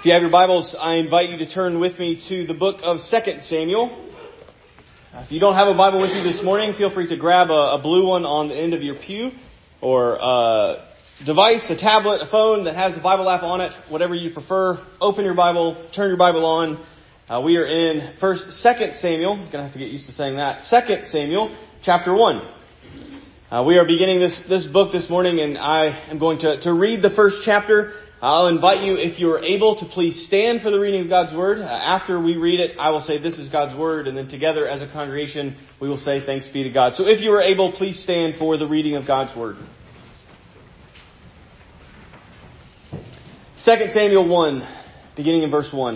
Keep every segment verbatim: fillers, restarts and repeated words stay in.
If you have your Bibles, I invite you to turn with me to the book of Second Samuel. If you don't have a Bible with you this morning, feel free to grab a, a blue one on the end of your pew or a device, a tablet, a phone that has a Bible app on it, whatever you prefer. Open your Bible, turn your Bible on. Uh, we are in First, Second Samuel. I'm gonna have to get used to saying that. Second Samuel, chapter one. Uh, we are beginning this this book this morning, and I am going to to read the first chapter. I'll invite you, if you're able, to please stand for the reading of God's Word. Uh, after we read it, I will say, "This is God's Word," and then together as a congregation, we will say, "Thanks be to God." So if you are able, please stand for the reading of God's Word. Second Samuel one, beginning in verse one.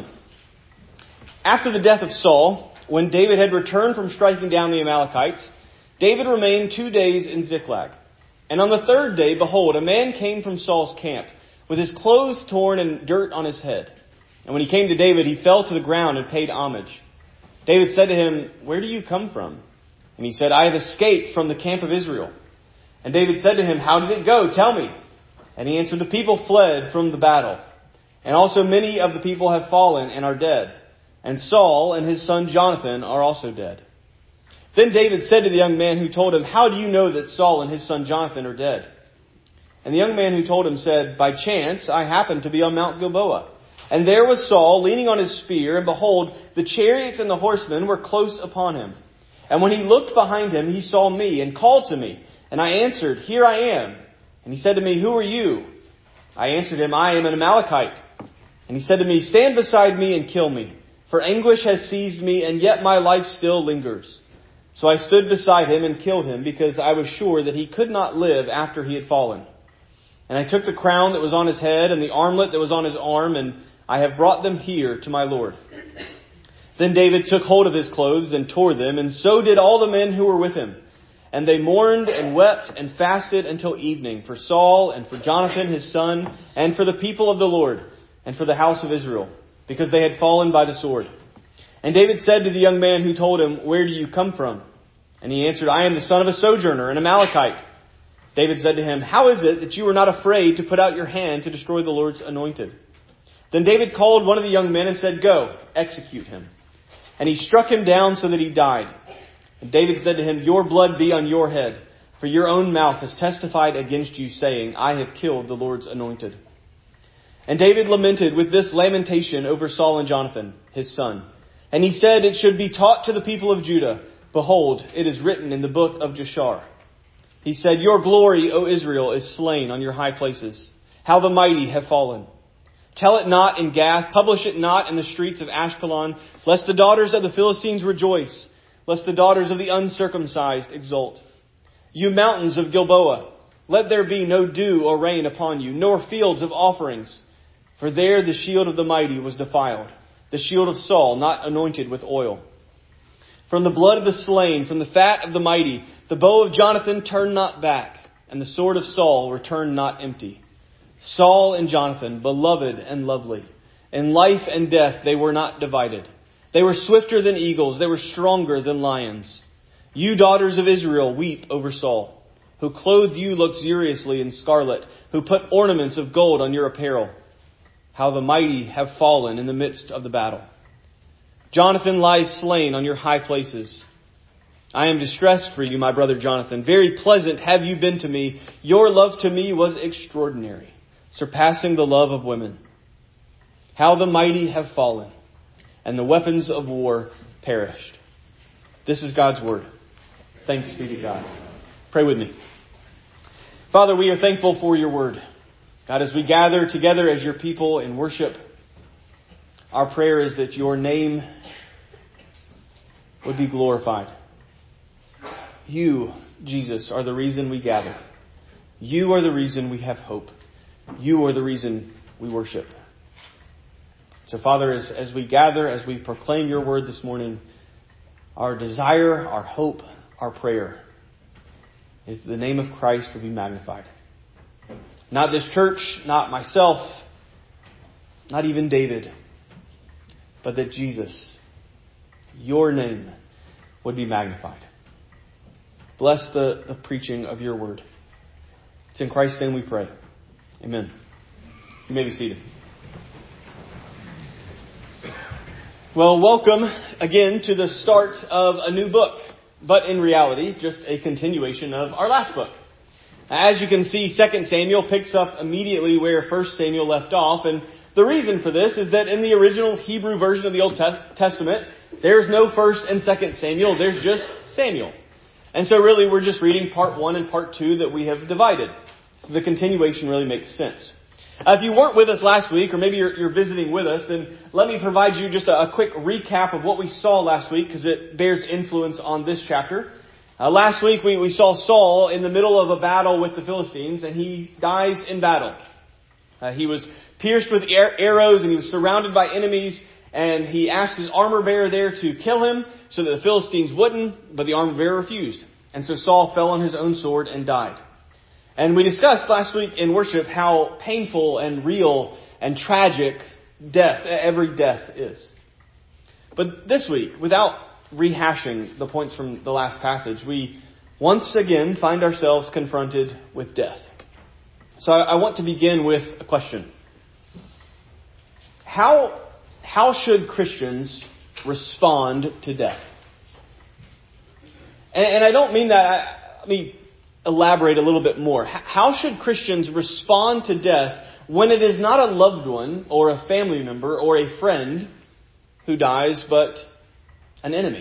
After the death of Saul, when David had returned from striking down the Amalekites, David remained two days in Ziklag. And on the third day, behold, a man came from Saul's camp, with his clothes torn and dirt on his head. And when he came to David, he fell to the ground and paid homage. David said to him, "Where do you come from?" And he said, "I have escaped from the camp of Israel." And David said to him, "How did it go? Tell me." And he answered, "The people fled from the battle. And also many of the people have fallen and are dead. And Saul and his son Jonathan are also dead." Then David said to the young man who told him, "How do you know that Saul and his son Jonathan are dead?" And the young man who told him said, "By chance I happened to be on Mount Gilboa. And there was Saul leaning on his spear, and behold, the chariots and the horsemen were close upon him. And when he looked behind him, he saw me and called to me. And I answered, 'Here I am.' And he said to me, 'Who are you?' I answered him, 'I am an Amalekite.' And he said to me, 'Stand beside me and kill me, for anguish has seized me, and yet my life still lingers.' So I stood beside him and killed him, because I was sure that he could not live after he had fallen. And I took the crown that was on his head and the armlet that was on his arm, and I have brought them here to my Lord." Then David took hold of his clothes and tore them, and so did all the men who were with him. And they mourned and wept and fasted until evening for Saul and for Jonathan his son, and for the people of the Lord, and for the house of Israel, because they had fallen by the sword. And David said to the young man who told him, "Where do you come from?" And he answered, "I am the son of a sojourner, an Amalekite." David said to him, "How is it that you were not afraid to put out your hand to destroy the Lord's anointed?" Then David called one of the young men and said, "Go, execute him." And he struck him down so that he died. And David said to him, "Your blood be on your head, for your own mouth has testified against you, saying, 'I have killed the Lord's anointed.'" And David lamented with this lamentation over Saul and Jonathan, his son. And he said, "It should be taught to the people of Judah. Behold, it is written in the book of Jashar." He said, "Your glory, O Israel, is slain on your high places. How the mighty have fallen. Tell it not in Gath, publish it not in the streets of Ashkelon, lest the daughters of the Philistines rejoice, lest the daughters of the uncircumcised exult. You mountains of Gilboa, let there be no dew or rain upon you, nor fields of offerings. For there the shield of the mighty was defiled, the shield of Saul not anointed with oil. From the blood of the slain, from the fat of the mighty, the bow of Jonathan turned not back, and the sword of Saul returned not empty. Saul and Jonathan, beloved and lovely. In life and death they were not divided. They were swifter than eagles, they were stronger than lions. You daughters of Israel, weep over Saul, who clothed you luxuriously in scarlet, who put ornaments of gold on your apparel. How the mighty have fallen in the midst of the battle. Jonathan lies slain on your high places. I am distressed for you, my brother Jonathan. Very pleasant have you been to me. Your love to me was extraordinary, surpassing the love of women. How the mighty have fallen, and the weapons of war perished. This is God's word. Thanks be to God. Pray with me. Father, we are thankful for your word. God, as we gather together as your people in worship, our prayer is that your name would be glorified. You, Jesus, are the reason we gather. You are the reason we have hope. You are the reason we worship. So, Father, as, as we gather, as we proclaim your word this morning, our desire, our hope, our prayer is that the name of Christ would be magnified. Not this church, not myself, not even David, but that Jesus, your name, would be magnified. Bless the, the preaching of your word. It's in Christ's name we pray. Amen. You may be seated. Well, welcome again to the start of a new book, but in reality, just a continuation of our last book. As you can see, Second Samuel picks up immediately where First Samuel left off, and the reason for this is that in the original Hebrew version of the Old Testament, there's no First and Second Samuel, there's just Samuel. And so really we're just reading part one and part two that we have divided. So the continuation really makes sense. Uh, if you weren't with us last week, or maybe you're, you're visiting with us, then let me provide you just a, a quick recap of what we saw last week, because it bears influence on this chapter. Uh, last week we, we saw Saul in the middle of a battle with the Philistines, and he dies in battle. Uh, he was pierced with arrows, and he was surrounded by enemies, and he asked his armor bearer there to kill him so that the Philistines wouldn't, but the armor bearer refused. And so Saul fell on his own sword and died. And we discussed last week in worship how painful and real and tragic death, every death is. But this week, without rehashing the points from the last passage, we once again find ourselves confronted with death. So I, I want to begin with a question. How, how should Christians respond to death? And, and I don't mean that, I, I mean... elaborate a little bit more. How should Christians respond to death when it is not a loved one or a family member or a friend who dies, but an enemy?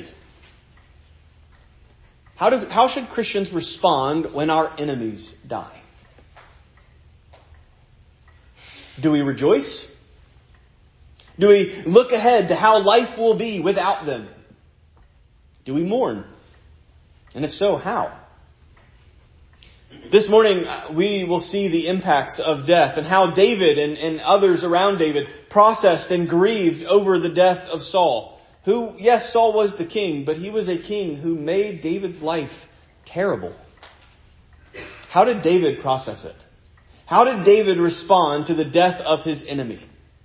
How do, how should Christians respond when our enemies die? Do we rejoice? Do we look ahead to how life will be without them? Do we mourn? And if so, how? This morning, we will see the impacts of death and how David and, and others around David processed and grieved over the death of Saul. Who, yes, Saul was the king, but he was a king who made David's life terrible. How did David process it? How did David respond to the death of his enemy?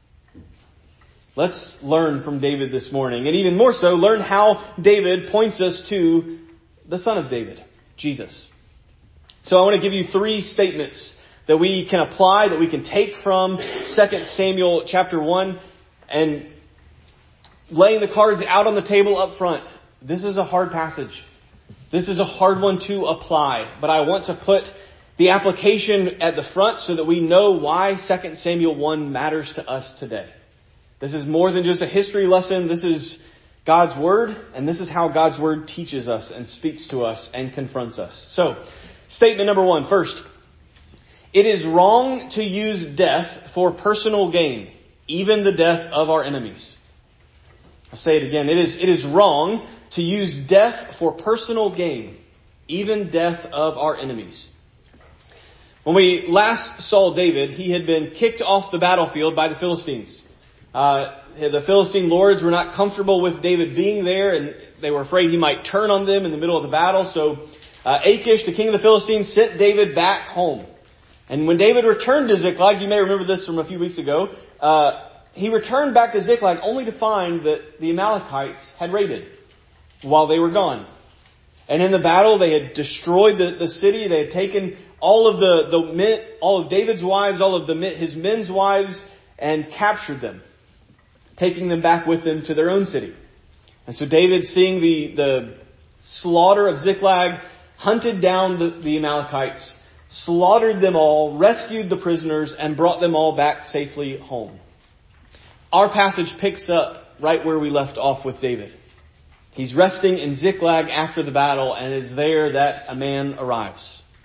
Let's learn from David this morning, and even more so, learn how David points us to the Son of David, Jesus. So I want to give you three statements that we can apply, that we can take from Second Samuel chapter one, and laying the cards out on the table up front. This is a hard passage. This is a hard one to apply, but I want to put the application at the front so that we know why Second Samuel one matters to us today. This is more than just a history lesson. This is God's Word, and this is how God's Word teaches us and speaks to us and confronts us. So, statement number one, first. It is wrong to use death for personal gain, even the death of our enemies. I'll say it again. It is, it is wrong to use death for personal gain, even death of our enemies. When we last saw David, he had been kicked off the battlefield by the Philistines. Uh, the Philistine lords were not comfortable with David being there, and they were afraid he might turn on them in the middle of the battle, so Uh, Achish, the king of the Philistines, sent David back home. And when David returned to Ziklag, you may remember this from a few weeks ago, uh, he returned back to Ziklag only to find that the Amalekites had raided while they were gone. And in the battle, they had destroyed the, the city. They had taken all of the, the men, all of David's wives, all of the his men's wives, and captured them, taking them back with them to their own city. And so David, seeing the, the slaughter of Ziklag, hunted down the, the Amalekites, slaughtered them all, rescued the prisoners, and brought them all back safely home. Our passage picks up right where we left off with David. He's resting in Ziklag after the battle, and it's there that a man arrives.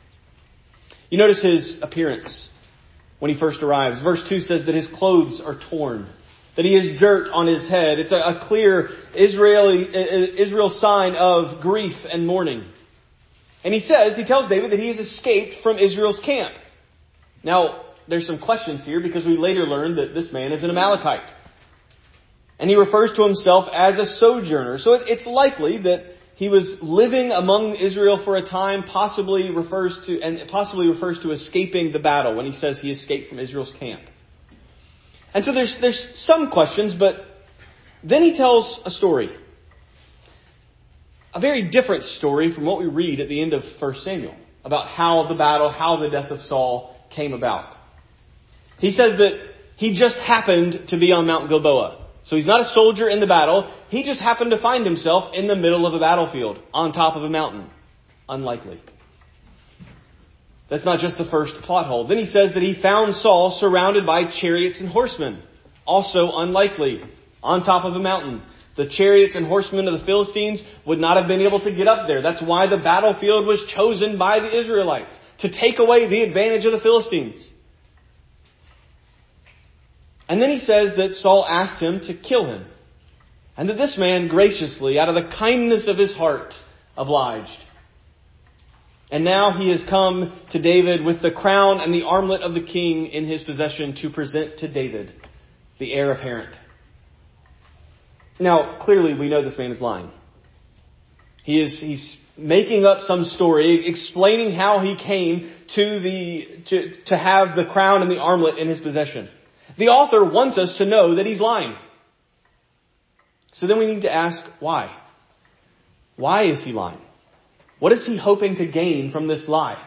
You notice his appearance when he first arrives. Verse two says that his clothes are torn, that he has dirt on his head. It's a, a clear Israeli Israel sign of grief and mourning. And he says, he tells David that he has escaped from Israel's camp. Now, there's some questions here because we later learned that this man is an Amalekite. And he refers to himself as a sojourner. So it's likely that he was living among Israel for a time, possibly refers to, and possibly refers to escaping the battle when he says he escaped from Israel's camp. And so there's, there's some questions, but then he tells a story. A very different story from what we read at the end of First Samuel about how the battle, how the death of Saul came about. He says that he just happened to be on Mount Gilboa. So he's not a soldier in the battle. He just happened to find himself in the middle of a battlefield on top of a mountain. Unlikely. That's not just the first plot hole. Then he says that he found Saul surrounded by chariots and horsemen. Also unlikely. On top of a mountain. The chariots and horsemen of the Philistines would not have been able to get up there. That's why the battlefield was chosen by the Israelites. To take away the advantage of the Philistines. And then he says that Saul asked him to kill him. And that this man graciously, out of the kindness of his heart, obliged. And now he has come to David with the crown and the armlet of the king in his possession to present to David, the heir apparent. Now, clearly we know this man is lying. He is he's making up some story, explaining how he came to the to, to have the crown and the armlet in his possession. The author wants us to know that he's lying. So then we need to ask why. Why is he lying? What is he hoping to gain from this lie?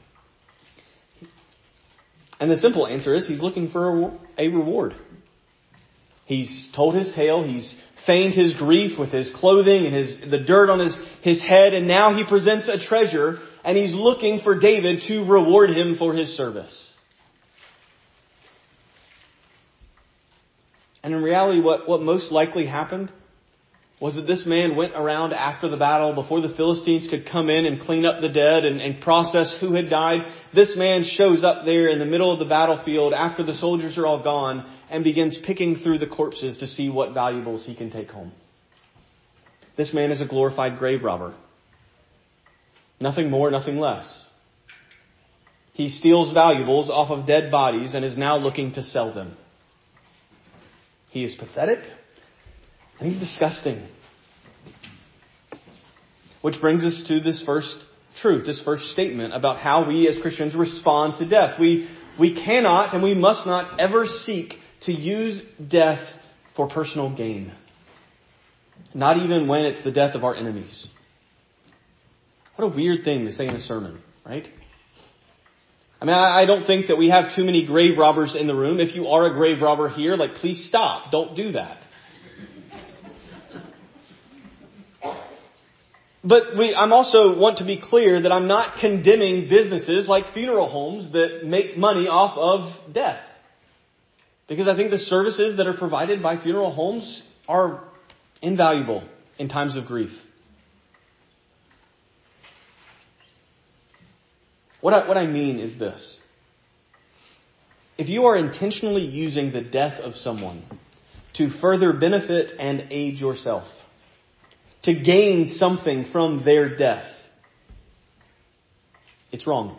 And the simple answer is he's looking for a reward. He's told his tale. He's feigned his grief with his clothing and his the dirt on his, his head. And now he presents a treasure and he's looking for David to reward him for his service. And in reality, what, what most likely happened was that this man went around after the battle, before the Philistines could come in and clean up the dead and, and process who had died. This man shows up there in the middle of the battlefield after the soldiers are all gone and begins picking through the corpses to see what valuables he can take home. This man is a glorified grave robber. Nothing more, nothing less. He steals valuables off of dead bodies and is now looking to sell them. He is pathetic. And he's disgusting. Which brings us to this first truth, this first statement about how we as Christians respond to death. We, we cannot and we must not ever seek to use death for personal gain. Not even when it's the death of our enemies. What a weird thing to say in a sermon, right? I mean, I, I don't think that we have too many grave robbers in the room. If you are a grave robber here, like, please stop. Don't do that. But we, I'm also want to be clear that I'm not condemning businesses like funeral homes that make money off of death. Because I think the services that are provided by funeral homes are invaluable in times of grief. What I, what I mean is this. If you are intentionally using the death of someone to further benefit and aid yourself, to gain something from their death, it's wrong.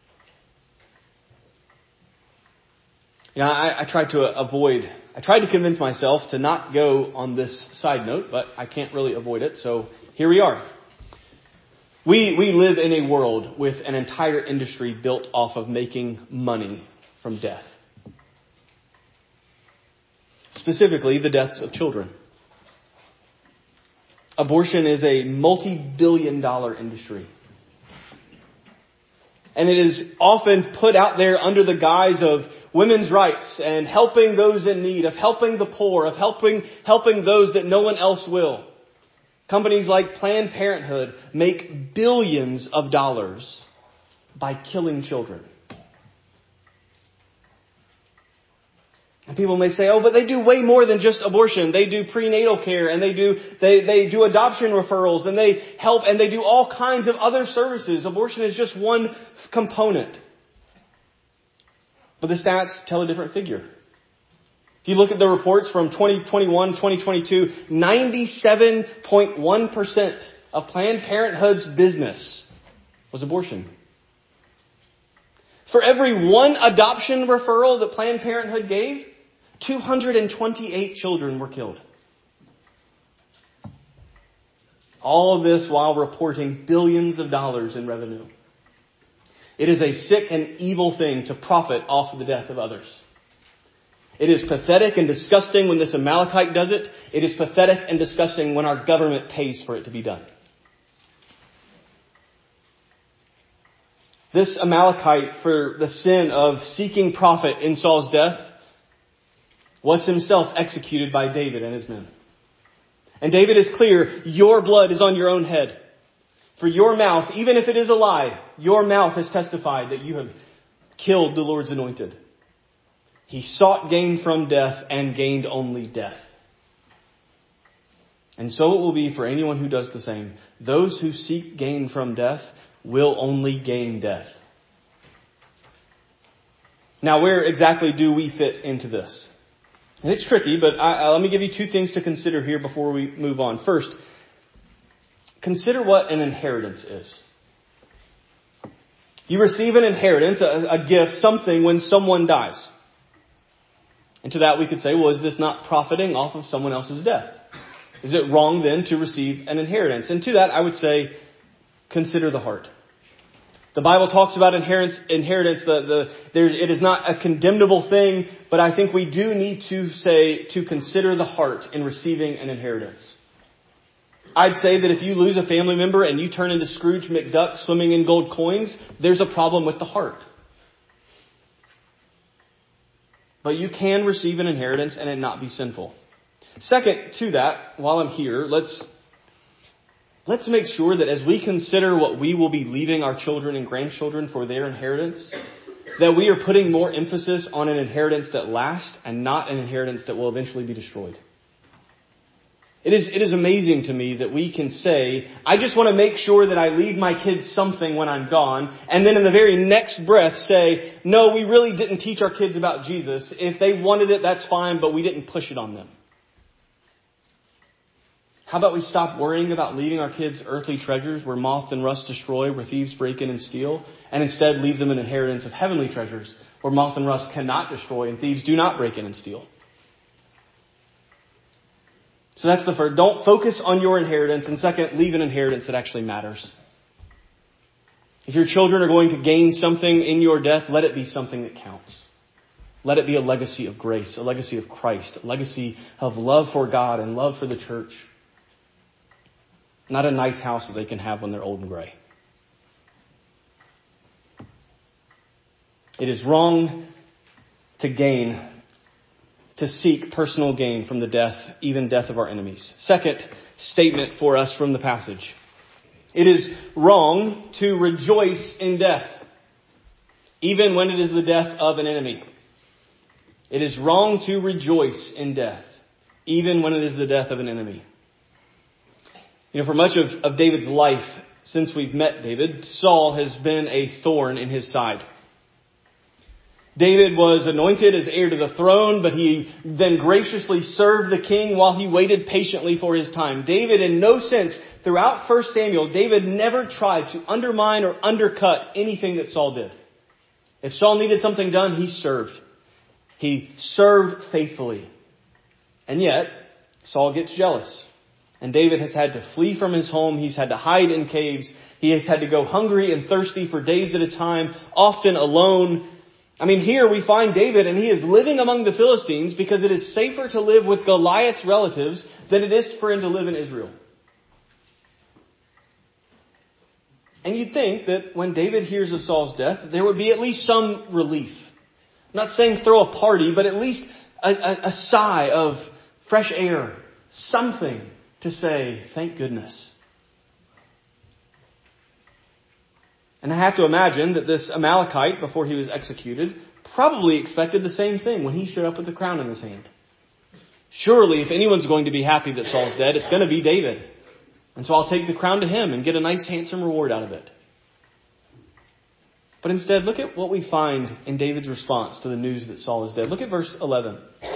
You know, I, I tried to avoid, I tried to convince myself to not go on this side note, but I can't really avoid it, so here we are. We, we live in a world with an entire industry built off of making money from death. Specifically, the deaths of children. Abortion is a multi-billion dollar industry. And it is often put out there under the guise of women's rights and helping those in need, of helping the poor, of helping, helping those that no one else will. Companies like Planned Parenthood make billions of dollars by killing children. And people may say, oh, but they do way more than just abortion. They do prenatal care and they do, they, they do adoption referrals and they help and they do all kinds of other services. Abortion is just one component. But the stats tell a different figure. If you look at the reports from twenty twenty-one, twenty twenty-two, ninety-seven point one percent of Planned Parenthood's business was abortion. For every one adoption referral that Planned Parenthood gave, two hundred twenty-eight children were killed. All of this while reporting billions of dollars in revenue. It is a sick and evil thing to profit off of the death of others. It is pathetic and disgusting when this Amalekite does it. It is pathetic and disgusting when our government pays for it to be done. This Amalekite, for the sin of seeking profit in Saul's death, was himself executed by David and his men. And David is clear, your blood is on your own head. For your mouth, even if it is a lie, your mouth has testified that you have killed the Lord's anointed. He sought gain from death and gained only death. And so it will be for anyone who does the same. Those who seek gain from death will only gain death. Now, where exactly do we fit into this? And it's tricky, but I, I, let me give you two things to consider here before we move on. First, consider what an inheritance is. You receive an inheritance, a, a gift, something when someone dies. And to that we could say, well, is this not profiting off of someone else's death? Is it wrong then to receive an inheritance? And to that I would say, consider the heart. The Bible talks about inheritance. Inheritance. The, the, there's, it is not a condemnable thing, but I think we do need to say to consider the heart in receiving an inheritance. I'd say that if you lose a family member and you turn into Scrooge McDuck swimming in gold coins, there's a problem with the heart. But you can receive an inheritance and it not be sinful. Second to that, while I'm here, let's Let's make sure that as we consider what we will be leaving our children and grandchildren for their inheritance, that we are putting more emphasis on an inheritance that lasts and not an inheritance that will eventually be destroyed. It is, it is amazing to me that we can say, I just want to make sure that I leave my kids something when I'm gone, and then in the very next breath say, no, we really didn't teach our kids about Jesus. If they wanted it, that's fine, but we didn't push it on them. How about we stop worrying about leaving our kids earthly treasures where moth and rust destroy, where thieves break in and steal, and instead leave them an inheritance of heavenly treasures where moth and rust cannot destroy and thieves do not break in and steal. So that's the first. Don't focus on your inheritance. And second, leave an inheritance that actually matters. If your children are going to gain something in your death, let it be something that counts. Let it be a legacy of grace, a legacy of Christ, a legacy of love for God and love for the church. Not a nice house that they can have when they're old and gray. It is wrong to gain, to seek personal gain from the death, even death of our enemies. Second statement for us from the passage. It is wrong to rejoice in death, even when it is the death of an enemy. It is wrong to rejoice in death, even when it is the death of an enemy. You know, for much of, of David's life, since we've met David, Saul has been a thorn in his side. David was anointed as heir to the throne, but he then graciously served the king while he waited patiently for his time. David, in no sense, throughout First Samuel, David never tried to undermine or undercut anything that Saul did. If Saul needed something done, he served. He served faithfully. And yet, Saul gets jealous. And David has had to flee from his home. He's had to hide in caves. He has had to go hungry and thirsty for days at a time, often alone. I mean, here we find David and he is living among the Philistines because it is safer to live with Goliath's relatives than it is for him to live in Israel. And you'd think that when David hears of Saul's death, there would be at least some relief. I'm not saying throw a party, but at least a, a, a sigh of fresh air, something to say, thank goodness. And I have to imagine that this Amalekite, before he was executed, probably expected the same thing when he showed up with the crown in his hand. Surely, if anyone's going to be happy that Saul's dead, it's going to be David. And so I'll take the crown to him and get a nice, handsome reward out of it. But instead, look at what we find in David's response to the news that Saul is dead. Look at verse eleven.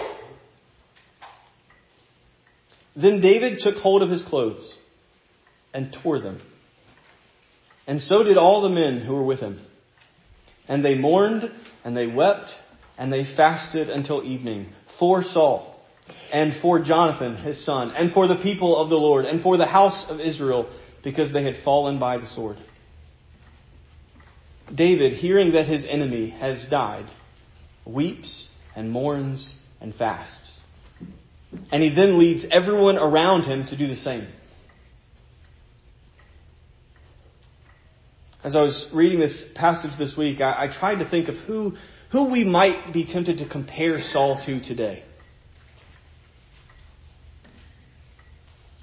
Then David took hold of his clothes and tore them. And so did all the men who were with him. And they mourned and they wept and they fasted until evening for Saul and for Jonathan, his son, and for the people of the Lord and for the house of Israel, because they had fallen by the sword. David, hearing that his enemy has died, weeps and mourns and fasts. And he then leads everyone around him to do the same. As I was reading this passage this week, I, I tried to think of who, who we might be tempted to compare Saul to today.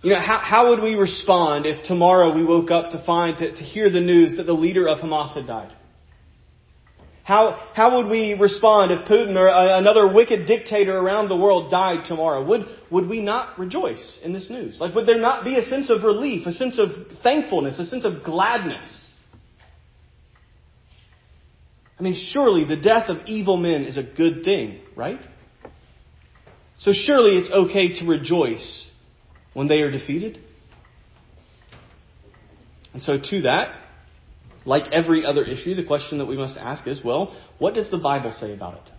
You know, how, how would we respond if tomorrow we woke up to find, to, to hear the news that the leader of Hamas had died? How, how would we respond if Putin or another wicked dictator around the world died tomorrow? Would, would we not rejoice in this news? Like, would there not be a sense of relief, a sense of thankfulness, a sense of gladness? I mean, surely the death of evil men is a good thing, right? So surely it's okay to rejoice when they are defeated. And so to that, like every other issue, the question that we must ask is, well, what does the Bible say about it?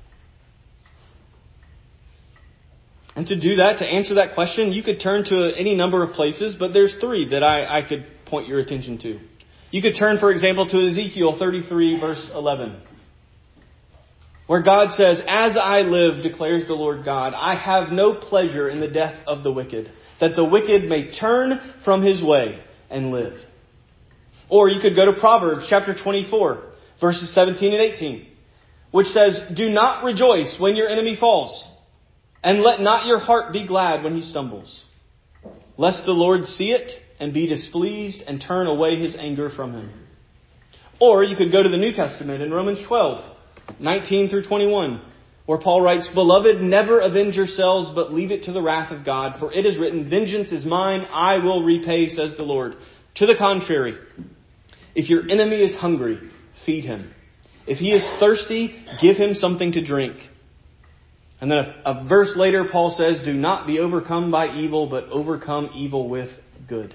And to do that, to answer that question, you could turn to any number of places, but there's three that I, I could point your attention to. You could turn, for example, to Ezekiel thirty-three, verse eleven, where God says, "As I live, declares the Lord God, I have no pleasure in the death of the wicked, that the wicked may turn from his way and live." Or you could go to Proverbs chapter twenty-four, verses seventeen and eighteen, which says, "Do not rejoice when your enemy falls, and let not your heart be glad when he stumbles, lest the Lord see it and be displeased and turn away his anger from him." Or you could go to the New Testament in Romans twelve, nineteen through twenty-one, where Paul writes, "Beloved, never avenge yourselves, but leave it to the wrath of God. For it is written, 'Vengeance is mine, I will repay, says the Lord.' To the contrary, if your enemy is hungry, feed him. If he is thirsty, give him something to drink." And then a, a verse later, Paul says, "Do not be overcome by evil, but overcome evil with good."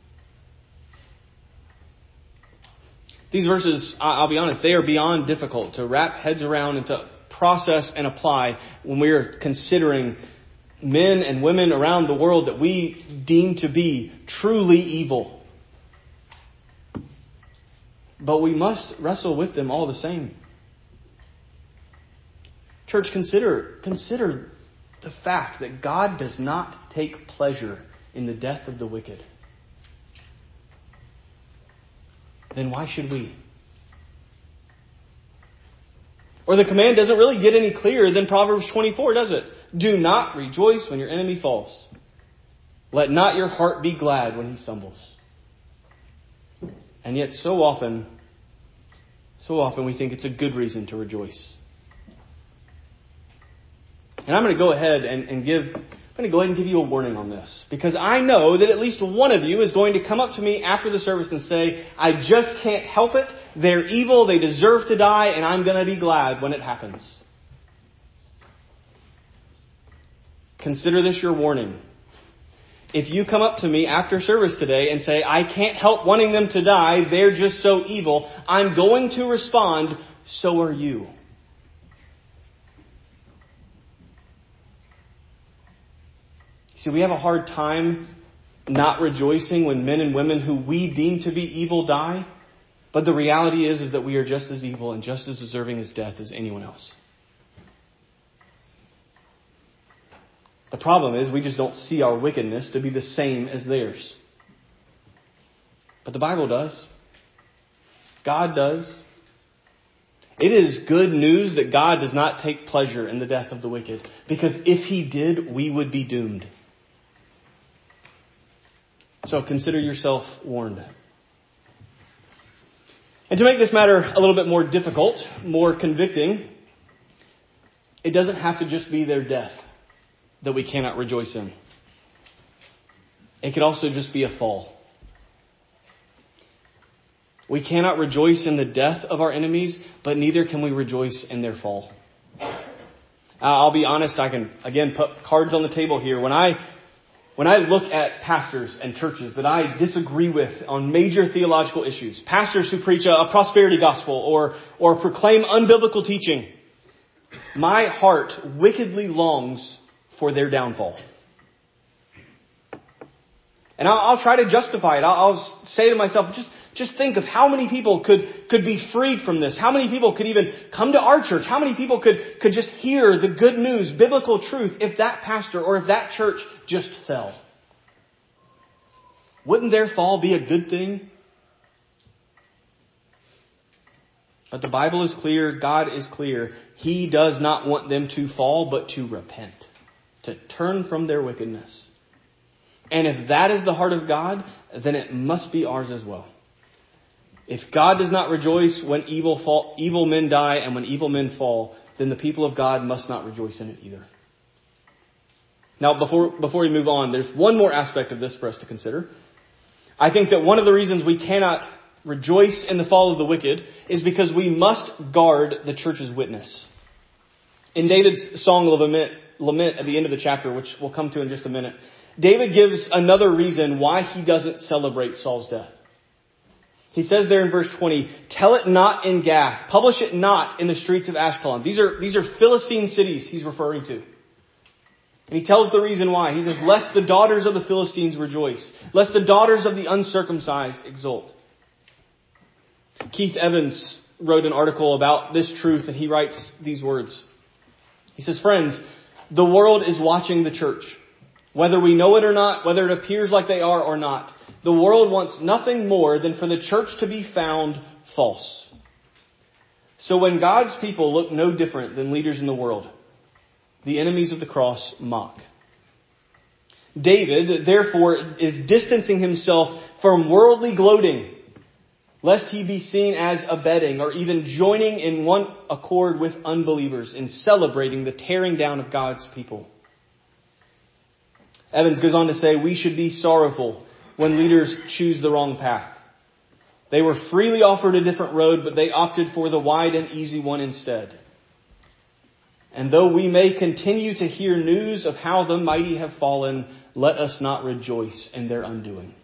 These verses, I'll be honest, they are beyond difficult to wrap heads around and to process and apply when we are considering men and women around the world that we deem to be truly evil. But we must wrestle with them all the same. Church, consider, consider the fact that God does not take pleasure in the death of the wicked. Then why should we? Or the command doesn't really get any clearer than Proverbs twenty-four, does it? "Do not rejoice when your enemy falls. Let not your heart be glad when he stumbles." And yet so often, so often we think it's a good reason to rejoice. And I'm going to go ahead and, and give, I'm going to go ahead and give you a warning on this. Because I know that at least one of you is going to come up to me after the service and say, "I just can't help it. They're evil. They deserve to die. And I'm going to be glad when it happens." Consider this your warning. If you come up to me after service today and say, "I can't help wanting them to die, they're just so evil," I'm going to respond, "So are you." See, we have a hard time not rejoicing when men and women who we deem to be evil die. But the reality is, is that we are just as evil and just as deserving as death as anyone else. The problem is we just don't see our wickedness to be the same as theirs. But the Bible does. God does. It is good news that God does not take pleasure in the death of the wicked. Because if He did, we would be doomed. So consider yourself warned. And to make this matter a little bit more difficult, more convicting, it doesn't have to just be their death that we cannot rejoice in. It could also just be a fall. We cannot rejoice in the death of our enemies, but neither can we rejoice in their fall. Uh, I'll be honest, I can, again, put cards on the table here. When I when I look at pastors and churches that I disagree with on major theological issues, pastors who preach a, a prosperity gospel or or proclaim unbiblical teaching, my heart wickedly longs for their downfall. And I'll, I'll try to justify it. I'll, I'll say to myself, just, just think of how many people could, could be freed from this. How many people could even come to our church? How many people could, could just hear the good news, biblical truth, if that pastor or if that church just fell? Wouldn't their fall be a good thing? But the Bible is clear. God is clear. He does not want them to fall, but to repent, to turn from their wickedness. And if that is the heart of God, then it must be ours as well. If God does not rejoice when evil fall, evil men die and when evil men fall, then the people of God must not rejoice in it either. Now, before, before we move on, there's one more aspect of this for us to consider. I think that one of the reasons we cannot rejoice in the fall of the wicked is because we must guard the church's witness. In David's song of lament, lament at the end of the chapter, which we'll come to in just a minute, David gives another reason why he doesn't celebrate Saul's death. He says there in verse twenty, "Tell it not in Gath, publish it not in the streets of Ashkelon." These are, these are Philistine cities he's referring to. And he tells the reason why. He says, "Lest the daughters of the Philistines rejoice, lest the daughters of the uncircumcised exult." Keith Evans wrote an article about this truth, and he writes these words. He says, "Friends, the world is watching the church. Whether we know it or not, whether it appears like they are or not, the world wants nothing more than for the church to be found false. So when God's people look no different than leaders in the world, the enemies of the cross mock." David, therefore, is distancing himself from worldly gloating, lest he be seen as abetting or even joining in one accord with unbelievers in celebrating the tearing down of God's people. Evans goes on to say, "We should be sorrowful when leaders choose the wrong path. They were freely offered a different road, but they opted for the wide and easy one instead. And though we may continue to hear news of how the mighty have fallen, let us not rejoice in their undoing."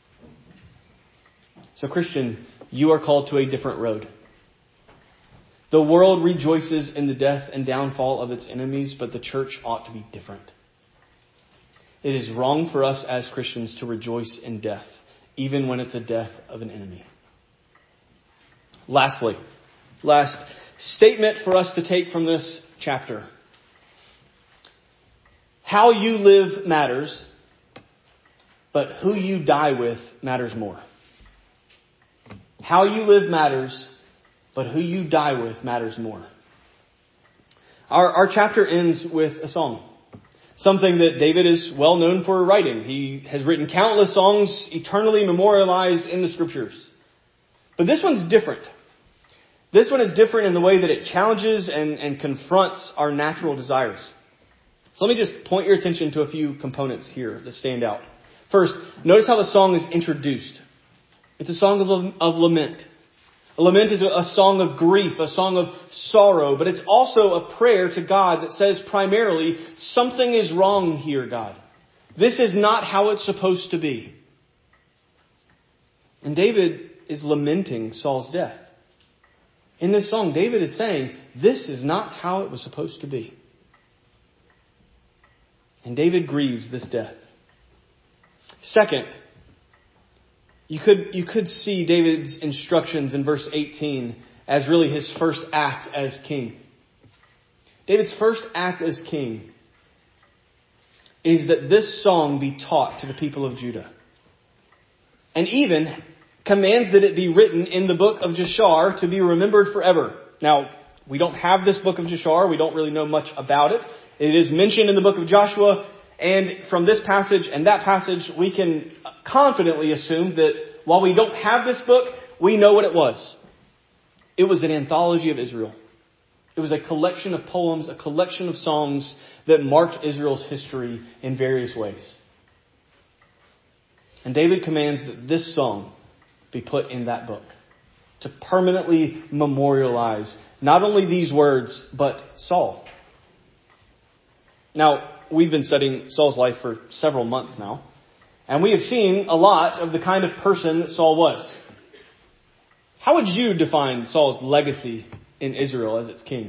So, Christian, you are called to a different road. The world rejoices in the death and downfall of its enemies, but the church ought to be different. It is wrong for us as Christians to rejoice in death, even when it's a death of an enemy. Lastly, last statement for us to take from this chapter. How you live matters, but who you die with matters more. How you live matters, but who you die with matters more. Our, our chapter ends with a song. Something that David is well known for writing. He has written countless songs eternally memorialized in the scriptures. But this one's different. This one is different in the way that it challenges and, and confronts our natural desires. So let me just point your attention to a few components here that stand out. First, notice how the song is introduced. It's a song of, of lament. A lament is a song of grief, a song of sorrow, but it's also a prayer to God that says primarily, something is wrong here, God. This is not how it's supposed to be. And David is lamenting Saul's death. In this song, David is saying, this is not how it was supposed to be. And David grieves this death. Second, You could, you could see David's instructions in verse eighteen as really his first act as king. David's first act as king is that this song be taught to the people of Judah. And even commands that it be written in the book of Jashar to be remembered forever. Now, we don't have this book of Jashar. We don't really know much about it. It is mentioned in the book of Joshua. And from this passage and that passage, we can confidently assume that while we don't have this book, we know what it was. It was an anthology of Israel. It was a collection of poems, a collection of songs that marked Israel's history in various ways. And David commands that this song be put in that book to permanently memorialize not only these words, but Saul. Now, we've been studying Saul's life for several months now, and we have seen a lot of the kind of person that Saul was. How would you define Saul's legacy in Israel as its king?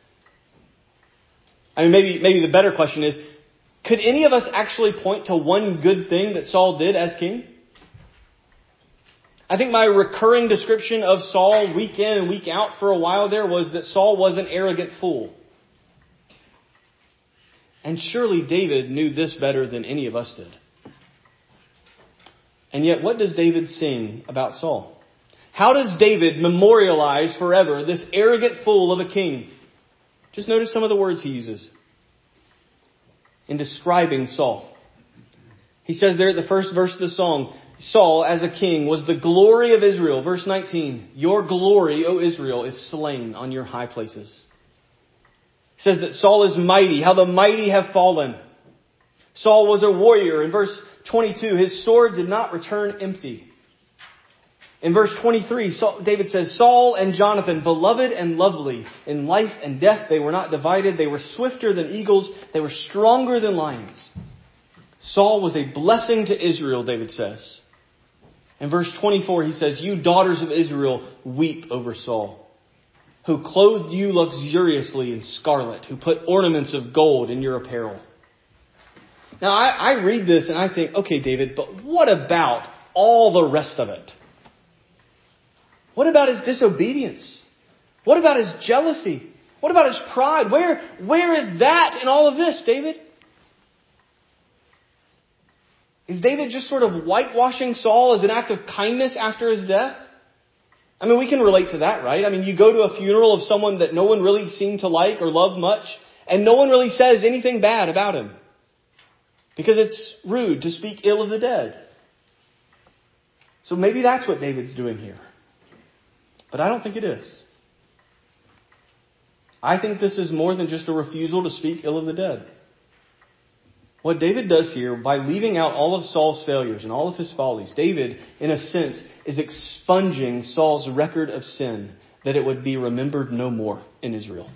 I mean, maybe maybe the better question is, could any of us actually point to one good thing that Saul did as king? I think my recurring description of Saul week in and week out for a while there was that Saul was an arrogant fool. And surely David knew this better than any of us did. And yet, what does David sing about Saul? How does David memorialize forever this arrogant fool of a king? Just notice some of the words he uses in describing Saul. He says there at the first verse of the song, Saul as a king was the glory of Israel. Verse nineteen, your glory, O Israel, is slain on your high places. He says that Saul is mighty, how the mighty have fallen. Saul was a warrior. In verse twenty-two, his sword did not return empty. In verse twenty-three, David says, Saul and Jonathan, beloved and lovely, in life and death they were not divided. They were swifter than eagles. They were stronger than lions. Saul was a blessing to Israel, David says. In verse twenty-four, he says, you daughters of Israel, weep over Saul, who clothed you luxuriously in scarlet, who put ornaments of gold in your apparel. Now, I, I read this and I think, okay, David, but what about all the rest of it? What about his disobedience? What about his jealousy? What about his pride? Where, where is that in all of this, David? Is David just sort of whitewashing Saul as an act of kindness after his death? I mean, we can relate to that, right? I mean, you go to a funeral of someone that no one really seemed to like or love much, and no one really says anything bad about him. Because it's rude to speak ill of the dead. So maybe that's what David's doing here. But I don't think it is. I think this is more than just a refusal to speak ill of the dead. What David does here, by leaving out all of Saul's failures and all of his follies, David, in a sense, is expunging Saul's record of sin, that it would be remembered no more in Israel.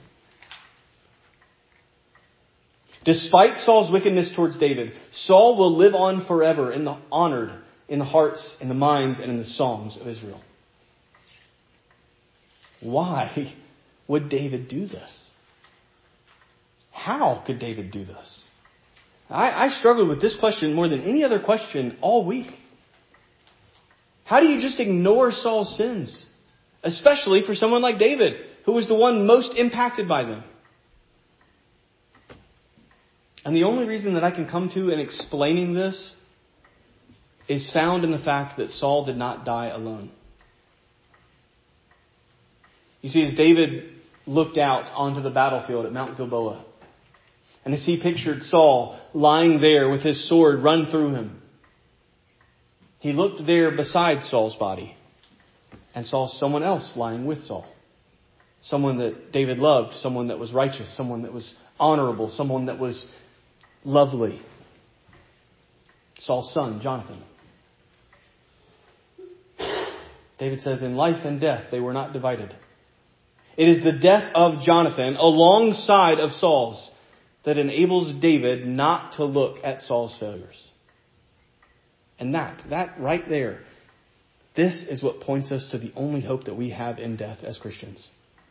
Despite Saul's wickedness towards David, Saul will live on forever in the honored in the hearts, in the minds, and in the songs of Israel. Why would David do this? How could David do this? I, I struggled with this question more than any other question all week. How do you just ignore Saul's sins? Especially for someone like David, who was the one most impacted by them. And the only reason that I can come to in explaining this is found in the fact that Saul did not die alone. You see, as David looked out onto the battlefield at Mount Gilboa, and as he pictured Saul lying there with his sword run through him, he looked there beside Saul's body and saw someone else lying with Saul. Someone that David loved, someone that was righteous, someone that was honorable, someone that was lovely. Saul's son, Jonathan. David says, in life and death they were not divided. It is the death of Jonathan alongside of Saul's that enables David not to look at Saul's failures. And that, that right there, this is what points us to the only hope that we have in death as Christians.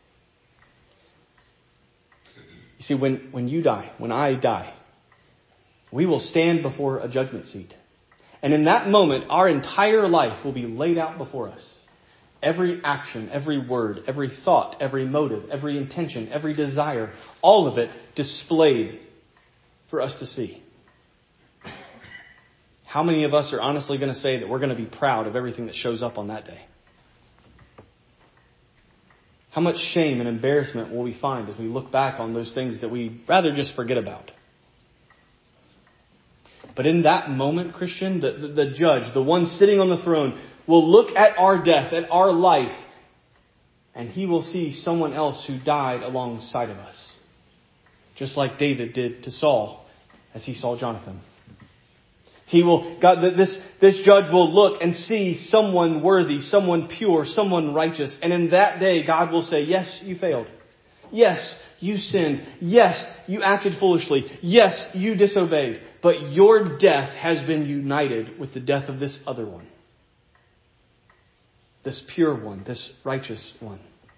You see, when, when you die, when I die, we will stand before a judgment seat. And in that moment, our entire life will be laid out before us. Every action, every word, every thought, every motive, every intention, every desire, all of it displayed for us to see. How many of us are honestly going to say that we're going to be proud of everything that shows up on that day? How much shame and embarrassment will we find as we look back on those things that we'd rather just forget about? But in that moment, Christian, the, the, the judge, the one sitting on the throne, will look at our death, at our life, and he will see someone else who died alongside of us. Just like David did to Saul as he saw Jonathan. He will, God, this, this judge will look and see someone worthy, someone pure, someone righteous. And in that day, God will say, yes, you failed. Yes, you sinned. Yes, you acted foolishly. Yes, you disobeyed. But your death has been united with the death of this other one. This pure one, this righteous one.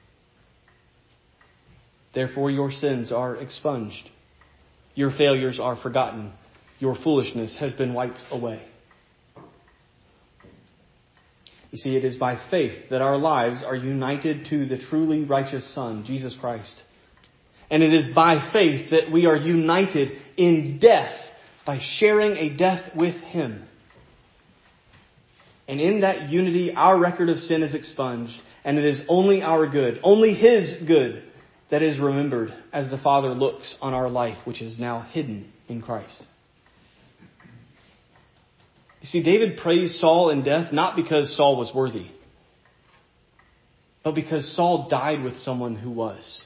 Therefore, your sins are expunged. Your failures are forgotten. Your foolishness has been wiped away. You see, it is by faith that our lives are united to the truly righteous Son, Jesus Christ. And it is by faith that we are united in death by sharing a death with Him. And in that unity, our record of sin is expunged. And it is only our good, only His good, that is remembered as the Father looks on our life, which is now hidden in Christ. You see, David praised Saul in death not because Saul was worthy, but because Saul died with someone who was.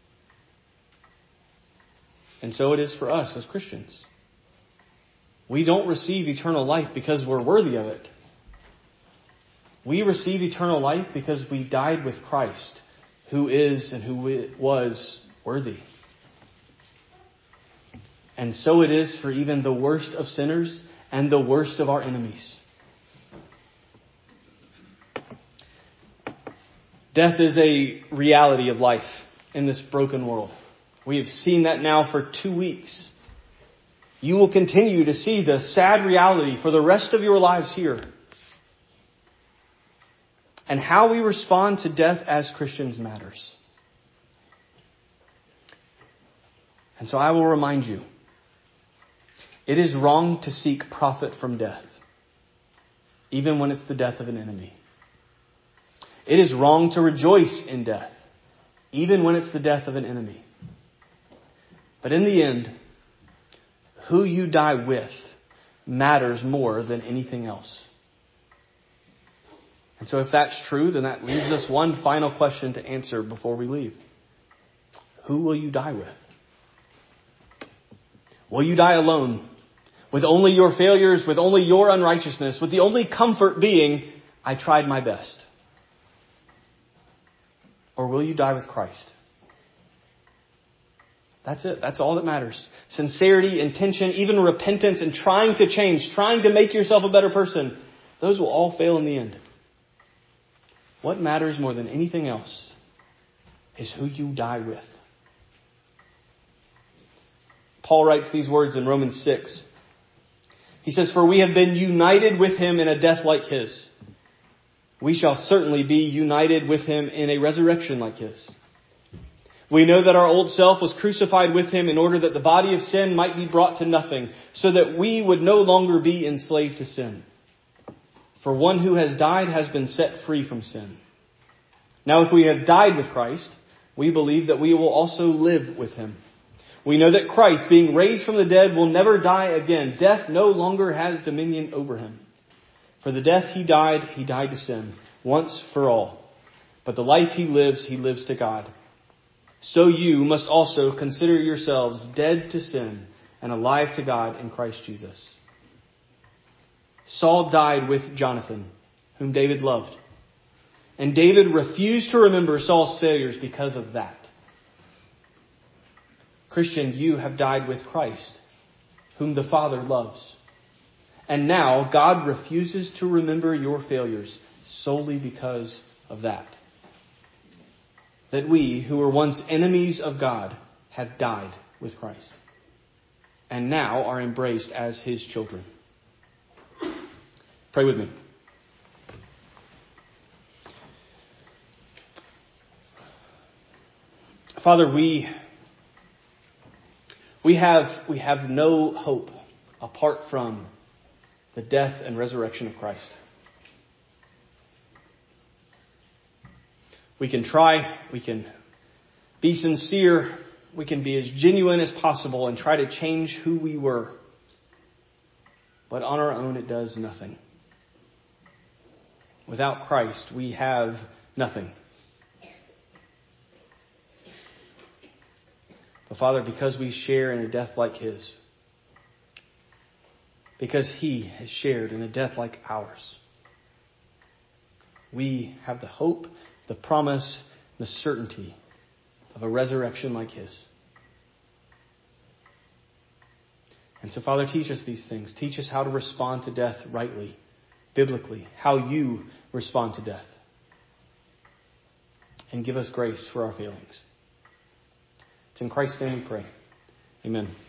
And so it is for us as Christians. We don't receive eternal life because we're worthy of it. We receive eternal life because we died with Christ, who is and who was worthy. And so it is for even the worst of sinners and the worst of our enemies. Death is a reality of life in this broken world. We have seen that now for two weeks. You will continue to see the sad reality for the rest of your lives here. And how we respond to death as Christians matters. And so I will remind you, it is wrong to seek profit from death, even when it's the death of an enemy. It is wrong to rejoice in death, even when it's the death of an enemy. But in the end, who you die with matters more than anything else. And so if that's true, then that leaves us one final question to answer before we leave. Who will you die with? Will you die alone, with only your failures, with only your unrighteousness, with the only comfort being, I tried my best? Or will you die with Christ? That's it. That's all that matters. Sincerity, intention, even repentance and trying to change, trying to make yourself a better person, those will all fail in the end. What matters more than anything else is who you die with. Paul writes these words in Romans six. He says, "For we have been united with him in a death like his. We shall certainly be united with him in a resurrection like his. We know that our old self was crucified with him in order that the body of sin might be brought to nothing, so that we would no longer be enslaved to sin. For one who has died has been set free from sin. Now if we have died with Christ, we believe that we will also live with him. We know that Christ, being raised from the dead, will never die again. Death no longer has dominion over him. For the death he died, he died to sin, once for all. But the life he lives, he lives to God. So you must also consider yourselves dead to sin and alive to God in Christ Jesus." Saul died with Jonathan, whom David loved. And David refused to remember Saul's failures because of that. Christian, you have died with Christ, whom the Father loves. And now God refuses to remember your failures solely because of that. That we, who were once enemies of God, have died with Christ. And now are embraced as his children. Pray with me. Father, we we have we have no hope apart from the death and resurrection of Christ. We can try, we can be sincere, we can be as genuine as possible and try to change who we were. But on our own, it does nothing. Without Christ, we have nothing. But Father, because we share in a death like his, because he has shared in a death like ours, we have the hope, the promise, the certainty of a resurrection like his. And so, Father, teach us these things. Teach us how to respond to death rightly, biblically, how you respond to death. And give us grace for our failings. It's in Christ's name we pray. Amen.